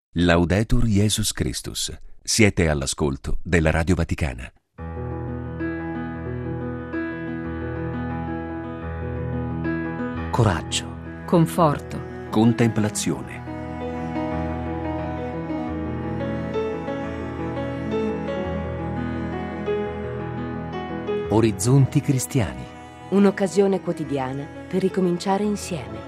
Laudetur Jesus Christus. Siete all'ascolto della Radio Vaticana. Coraggio, conforto, Contemplazione. orizzonti cristiani. Un'occasione quotidiana per ricominciare insieme.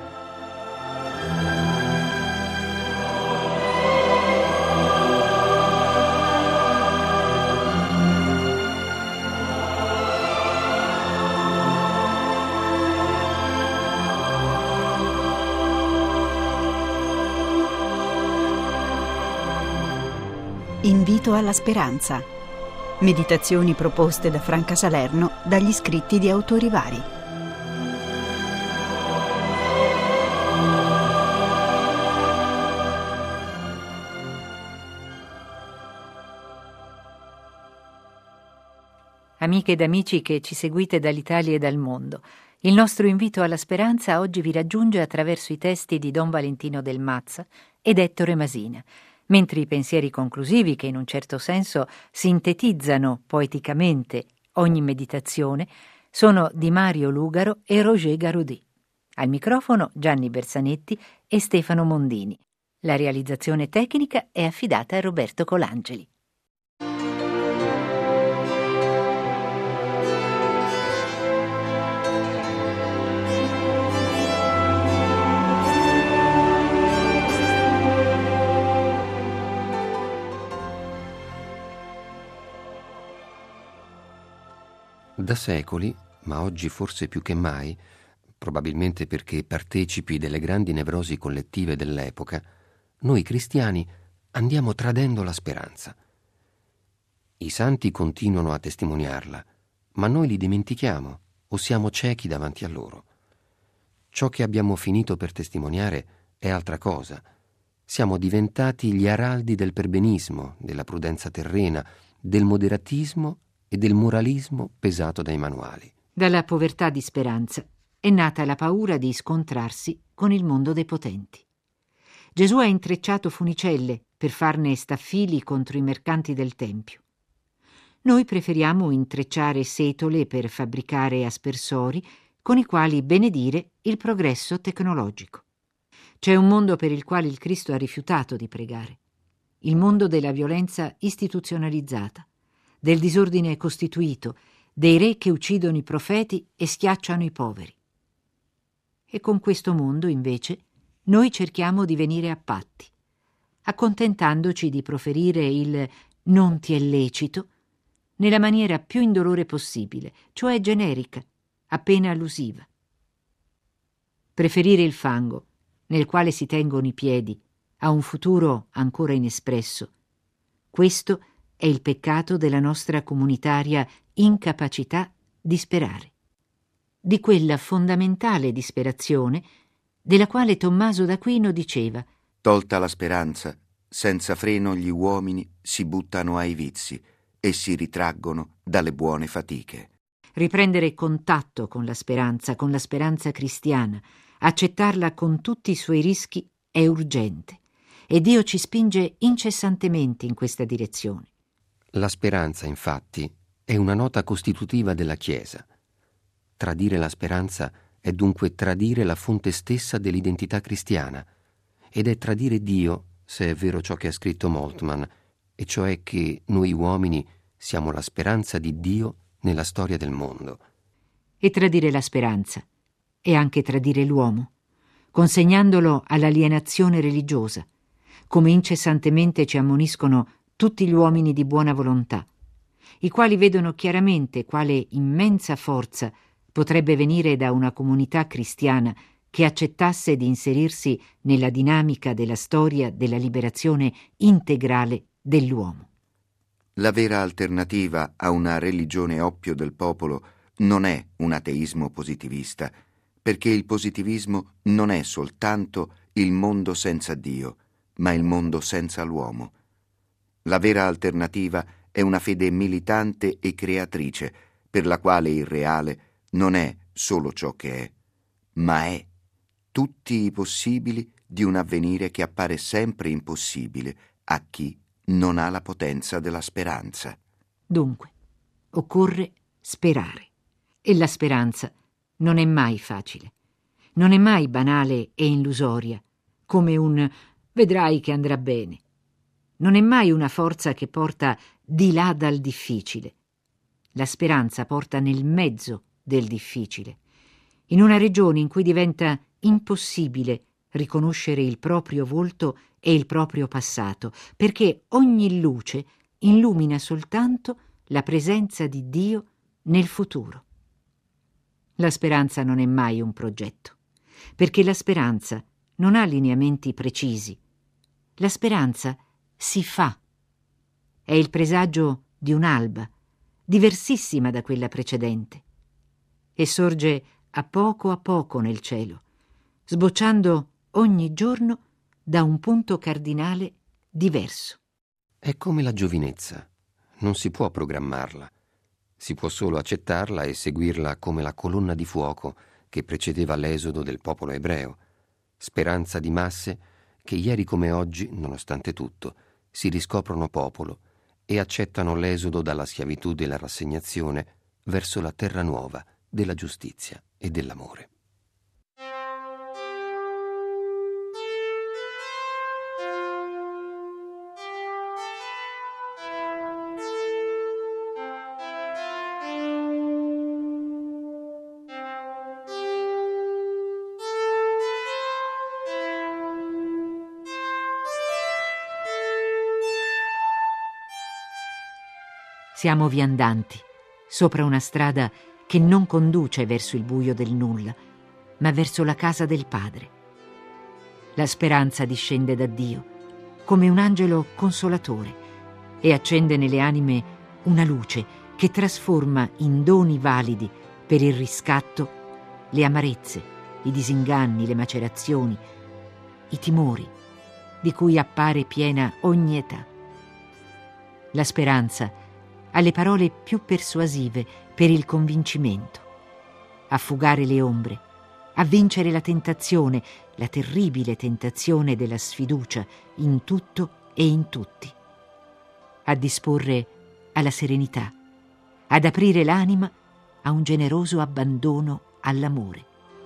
Invito alla speranza. Meditazioni proposte da Franca Salerno dagli scritti di autori vari. Amiche ed amici che ci seguite dall'Italia e dal mondo, il nostro invito alla speranza oggi vi raggiunge attraverso i testi di Don Valentino Del Mazza ed Ettore Masina, mentre i pensieri conclusivi, che in un certo senso sintetizzano poeticamente ogni meditazione, sono di Mario Lugaro e Roger Garaudy. Al microfono Gianni Bersanetti e Stefano Mondini. La realizzazione tecnica è affidata a Roberto Colangeli. Da secoli, ma oggi forse più che mai, probabilmente perché partecipi delle grandi nevrosi collettive dell'epoca, noi cristiani andiamo tradendo la speranza. I santi continuano a testimoniarla, ma noi li dimentichiamo o siamo ciechi davanti a loro. Ciò che abbiamo finito per testimoniare è altra cosa. Siamo diventati gli araldi del perbenismo, della prudenza terrena, del moderatismo e del moralismo pesato dai manuali. Dalla povertà di speranza è nata la paura di scontrarsi con il mondo dei potenti. Gesù ha intrecciato funicelle per farne staffili contro i mercanti del Tempio. Noi preferiamo intrecciare setole per fabbricare aspersori con i quali benedire il progresso tecnologico. C'è un mondo per il quale il Cristo ha rifiutato di pregare, il mondo della violenza istituzionalizzata, del disordine costituito, dei re che uccidono i profeti e schiacciano i poveri. E con questo mondo, invece, noi cerchiamo di venire a patti, accontentandoci di proferire il «non ti è lecito» nella maniera più indolore possibile, cioè generica, appena allusiva. Preferire il fango, nel quale si tengono i piedi, a un futuro ancora inespresso, questo è il peccato della nostra comunitaria incapacità di sperare, di quella fondamentale disperazione della quale Tommaso d'Aquino diceva: «Tolta la speranza, senza freno gli uomini si buttano ai vizi e si ritraggono dalle buone fatiche». Riprendere contatto con la speranza cristiana, accettarla con tutti i suoi rischi è urgente e Dio ci spinge incessantemente in questa direzione. La speranza, infatti, è una nota costitutiva della Chiesa. Tradire la speranza è dunque tradire la fonte stessa dell'identità cristiana ed è tradire Dio, se è vero ciò che ha scritto Moltmann, e cioè che noi uomini siamo la speranza di Dio nella storia del mondo. E tradire la speranza è anche tradire l'uomo, consegnandolo all'alienazione religiosa, come incessantemente ci ammoniscono tutti gli uomini di buona volontà, i quali vedono chiaramente quale immensa forza potrebbe venire da una comunità cristiana che accettasse di inserirsi nella dinamica della storia della liberazione integrale dell'uomo. La vera alternativa a una religione oppio del popolo non è un ateismo positivista, perché il positivismo non è soltanto il mondo senza Dio, ma il mondo senza l'uomo. La vera alternativa è una fede militante e creatrice, per la quale il reale non è solo ciò che è, ma è tutti i possibili di un avvenire che appare sempre impossibile a chi non ha la potenza della speranza. Dunque, occorre sperare. E la speranza non è mai facile. Non è mai banale e illusoria, come un «vedrai che andrà bene». Non è mai una forza che porta di là dal difficile. La speranza porta nel mezzo del difficile, in una regione in cui diventa impossibile riconoscere il proprio volto e il proprio passato, perché ogni luce illumina soltanto la presenza di Dio nel futuro. La speranza non è mai un progetto, perché la speranza non ha lineamenti precisi. La speranza si fa. È il presagio di un'alba, diversissima da quella precedente, e sorge a poco nel cielo, sbocciando ogni giorno da un punto cardinale diverso. È come la giovinezza, non si può programmarla, si può solo accettarla e seguirla come la colonna di fuoco che precedeva l'esodo del popolo ebreo, speranza di masse che ieri come oggi, nonostante tutto, si riscoprono popolo e accettano l'esodo dalla schiavitù della rassegnazione verso la terra nuova della giustizia e dell'amore. Siamo viandanti, sopra una strada che non conduce verso il buio del nulla, ma verso la casa del Padre. La speranza discende da Dio, come un angelo consolatore, e accende nelle anime una luce che trasforma in doni validi per il riscatto le amarezze, i disinganni, le macerazioni, i timori, di cui appare piena ogni età. La speranza ha le parole più persuasive per il convincimento, a fugare le ombre, a vincere la tentazione, la terribile tentazione della sfiducia in tutto e in tutti, a disporre alla serenità, ad aprire l'anima a un generoso abbandono all'amore.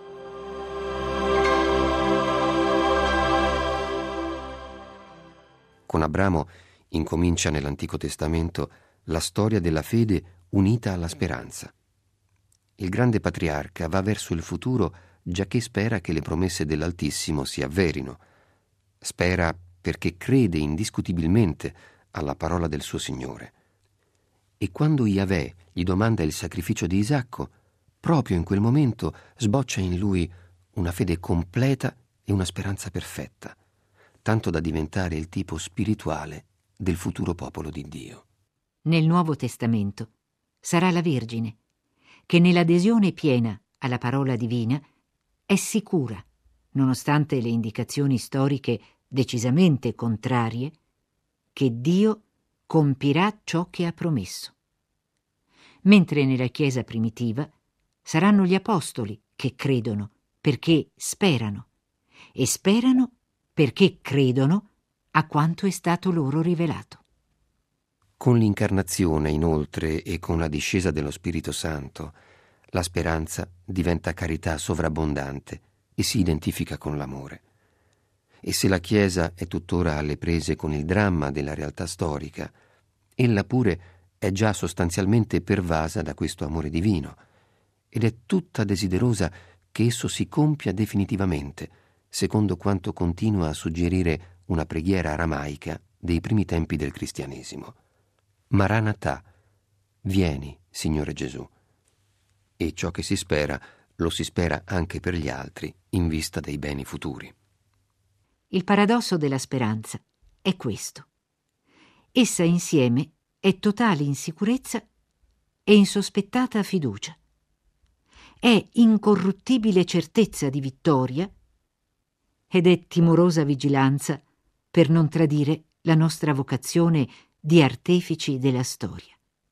Con Abramo incomincia nell'Antico Testamento la storia della fede unita alla speranza. Il grande patriarca va verso il futuro giacché spera che le promesse dell'Altissimo si avverino. Spera perché crede indiscutibilmente alla parola del suo Signore. E quando Yahweh gli domanda il sacrificio di Isacco, proprio in quel momento sboccia in lui una fede completa e una speranza perfetta, tanto da diventare il tipo spirituale del futuro popolo di Dio. Nel Nuovo Testamento sarà la Vergine, che nell'adesione piena alla parola divina è sicura, nonostante le indicazioni storiche decisamente contrarie, che Dio compirà ciò che ha promesso. Mentre nella Chiesa primitiva saranno gli apostoli che credono perché sperano, e sperano perché credono a quanto è stato loro rivelato. Con l'incarnazione, inoltre, e con la discesa dello Spirito Santo, la speranza diventa carità sovrabbondante e si identifica con l'amore. E se la Chiesa è tuttora alle prese con il dramma della realtà storica, ella pure è già sostanzialmente pervasa da questo amore divino ed è tutta desiderosa che esso si compia definitivamente, secondo quanto continua a suggerire una preghiera aramaica dei primi tempi del cristianesimo. Maranatha, vieni, Signore Gesù. E ciò che si spera, lo si spera anche per gli altri, in vista dei beni futuri. Il paradosso della speranza è questo. Essa insieme è totale insicurezza e insospettata fiducia. È incorruttibile certezza di vittoria ed è timorosa vigilanza per non tradire la nostra vocazione di artefici della storia.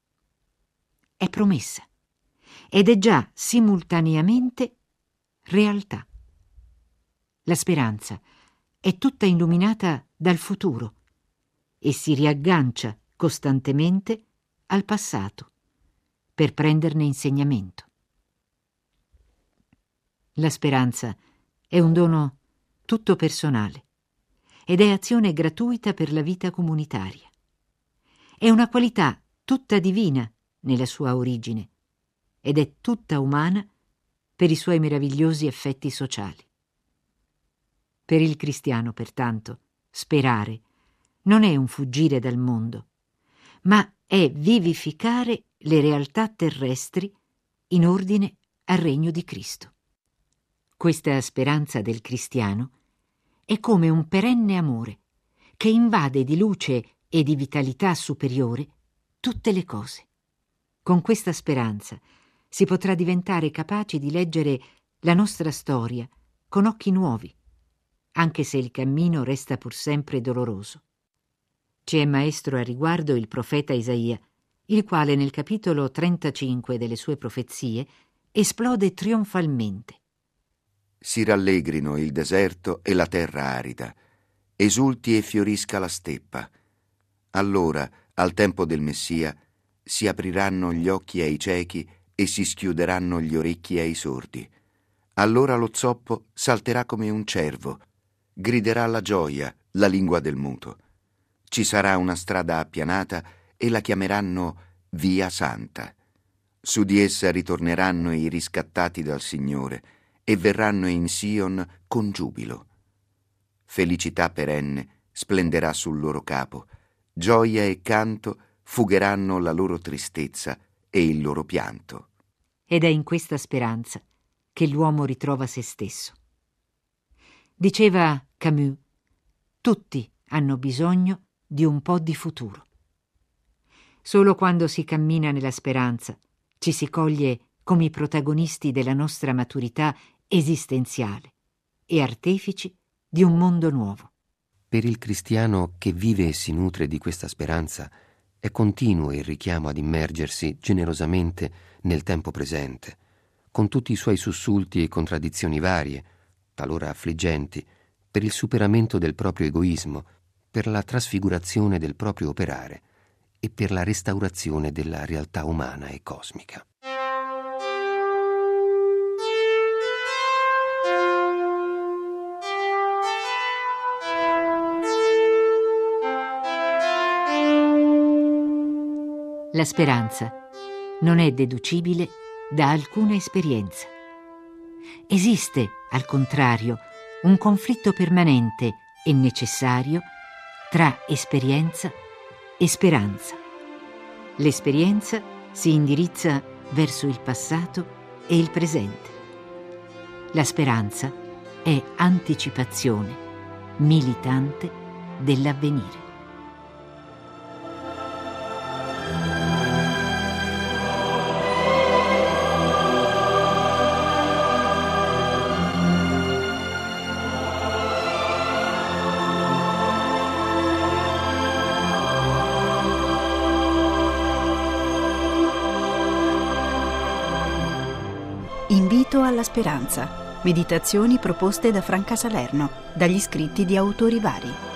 È promessa ed è già simultaneamente realtà. La speranza è tutta illuminata dal futuro e si riaggancia costantemente al passato per prenderne insegnamento. La speranza è un dono tutto personale ed è azione gratuita per la vita comunitaria. È una qualità tutta divina nella sua origine ed è tutta umana per i suoi meravigliosi effetti sociali. Per il cristiano, pertanto, sperare non è un fuggire dal mondo, ma è vivificare le realtà terrestri in ordine al regno di Cristo. Questa speranza del cristiano è come un perenne amore che invade di luce e di vitalità superiore tutte le cose. Con questa speranza si potrà diventare capaci di leggere la nostra storia con occhi nuovi, anche se il cammino resta pur sempre doloroso. Ci è maestro a riguardo il profeta Isaia, il quale nel capitolo 35 delle sue profezie esplode trionfalmente. Si rallegrino il deserto e la terra arida, esulti e fiorisca la steppa. Allora, al tempo del Messia, si apriranno gli occhi ai ciechi e si schiuderanno gli orecchi ai sordi. Allora lo zoppo salterà come un cervo, griderà la gioia, la lingua del muto. Ci sarà una strada appianata e la chiameranno Via Santa. Su di essa ritorneranno i riscattati dal Signore e verranno in Sion con giubilo. Felicità perenne splenderà sul loro capo, gioia e canto fugheranno la loro tristezza e il loro pianto. Ed è in questa speranza che l'uomo ritrova se stesso. Diceva Camus, tutti hanno bisogno di un po' di futuro. Solo quando si cammina nella speranza ci si coglie come i protagonisti della nostra maturità esistenziale e artefici di un mondo nuovo. Per il cristiano che vive e si nutre di questa speranza è continuo il richiamo ad immergersi generosamente nel tempo presente, con tutti i suoi sussulti e contraddizioni varie, talora affliggenti, per il superamento del proprio egoismo, per la trasfigurazione del proprio operare e per la restaurazione della realtà umana e cosmica. La speranza non è deducibile da alcuna esperienza. Esiste, al contrario, un conflitto permanente e necessario tra esperienza e speranza. L'esperienza si indirizza verso il passato e il presente. La speranza è anticipazione militante dell'avvenire. Invito alla speranza. Meditazioni proposte da Franca Salerno, dagli scritti di autori vari.